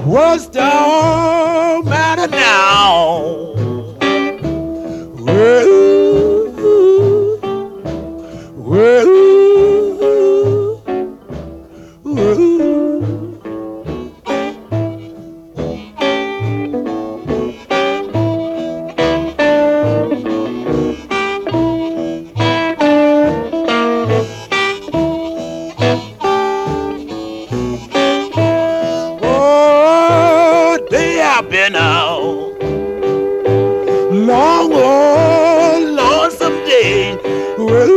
What's the matter now? Well, well, well. Been out long, oh, lonesome day. Well,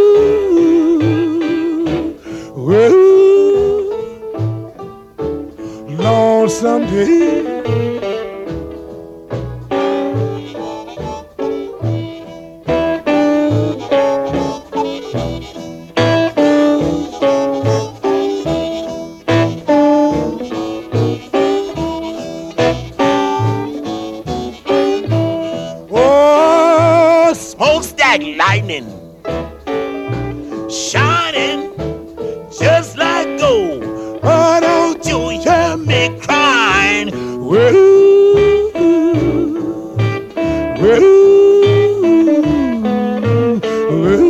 well, lonesome day. Smokestack lightning shining just like gold. Why don't you hear me crying? Well, well, well.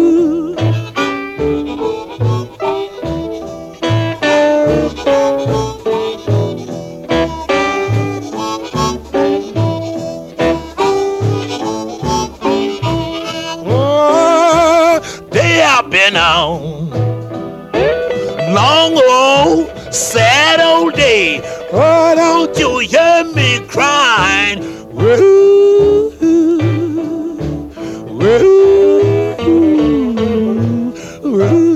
I've been on long old sad old day. Why don't you hear me crying? Well, well, well.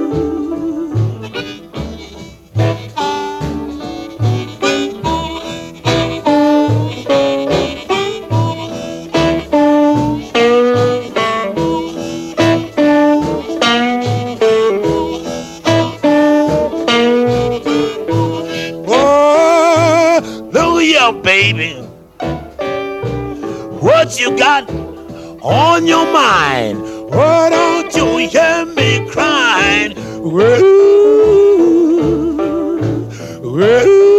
Yeah, baby, what you got on your mind? Why don't you hear me crying? Well, well.